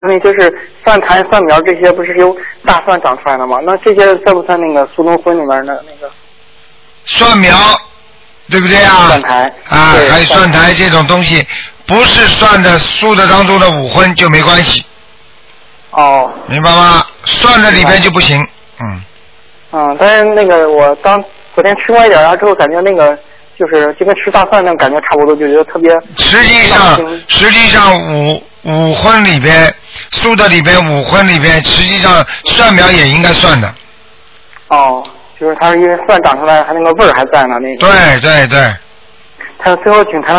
那就是蒜苔、蒜苗这些，不是由大蒜长出来的吗？那这些算不算那个苏东荤里面的那个？ 蒜苗，对不对啊？ 蒜苔啊，还有蒜苔这种东西，不是蒜的素的当中的五荤就没关系。 哦。 明白吗？蒜的里边就不行。 但是那个我昨天吃过一点，然后之后感觉那个就跟吃大蒜那种感觉差不多，就觉得特别。 实际上五荤里边，素的里边五荤里边，实际上蒜苗也应该算的。 哦，就是它是因为蒜长出来，它那个味儿还在呢，那个。 对对对。 他最后请台